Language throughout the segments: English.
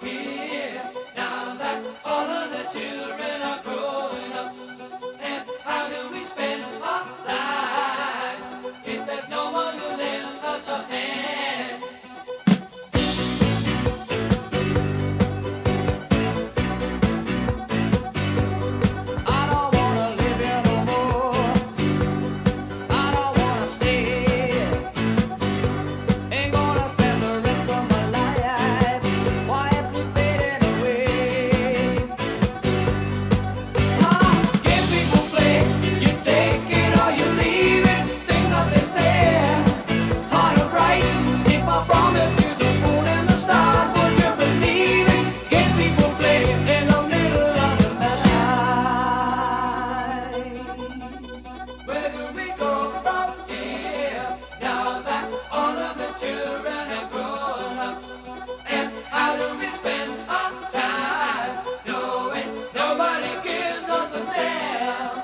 here now that all of the children are growing up? And how do we spend our lives if there's no one to lend us a hand? I don't wanna live here no more. I don't wanna stay here. Ain't gonna spend the rest of my life quietly fading away. Give people play, you take it or you leave it. Think that they say, hard or bright. If I promise you the moon and the stars, would you believe it? Give people play in the middle of the night. Where do we go from here now that all of the children have grown up? And how do we spend our time knowing nobody gives us a damn?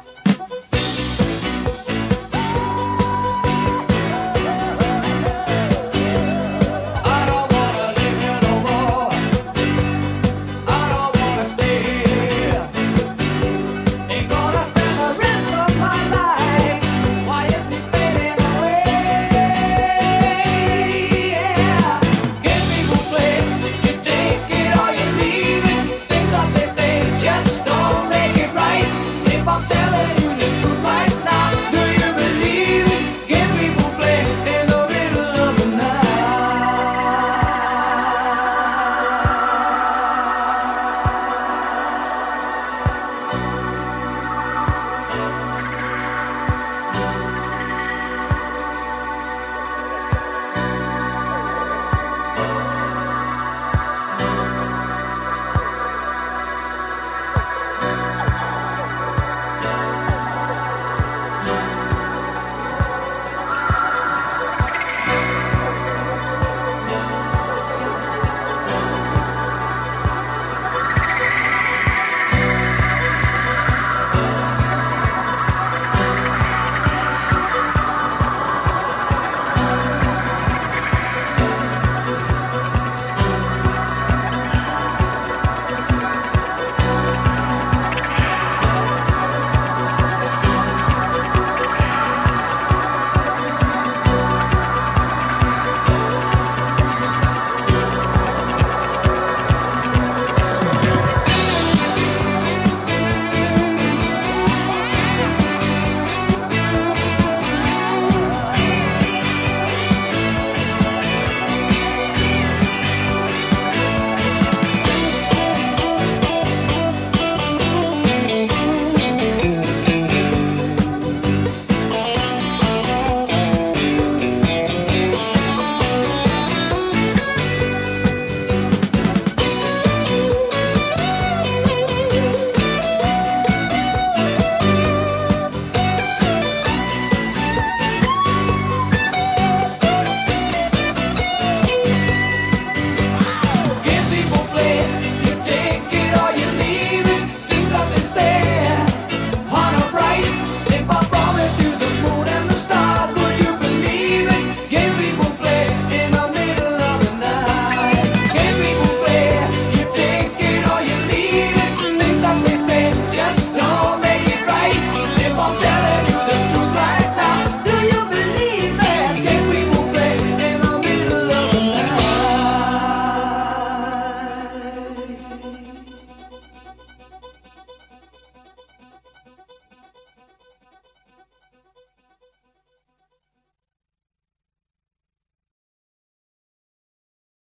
I don't wanna live here no more. I don't wanna stay here. Ain't gonna spend the rest of my life quietly fading away. Yeah. Give people play, you take it or you leave it. Think that they say just don't make it right. If I'm telling you to